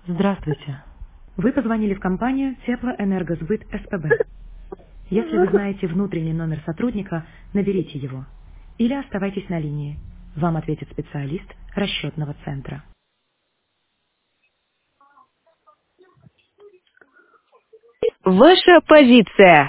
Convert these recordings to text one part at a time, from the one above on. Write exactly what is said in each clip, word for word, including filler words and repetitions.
Здравствуйте. Вы позвонили в компанию Теплоэнергосбыт СПБ. Если вы знаете внутренний номер сотрудника, наберите его. Или оставайтесь на линии. Вам ответит специалист расчетного центра. Ваша позиция.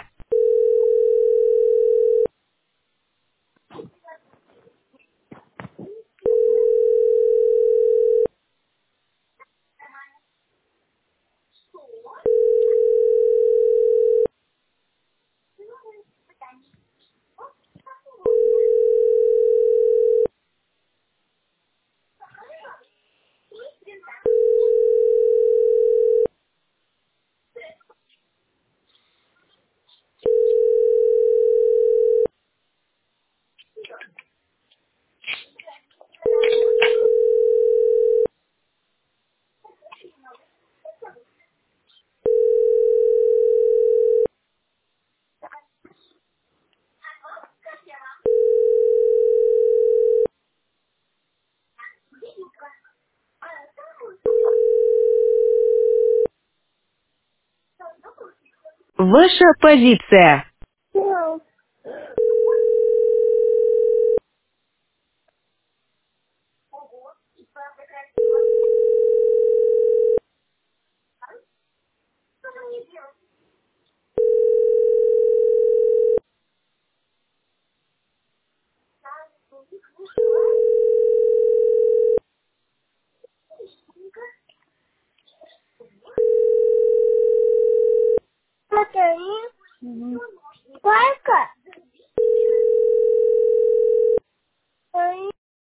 Ваша позиция.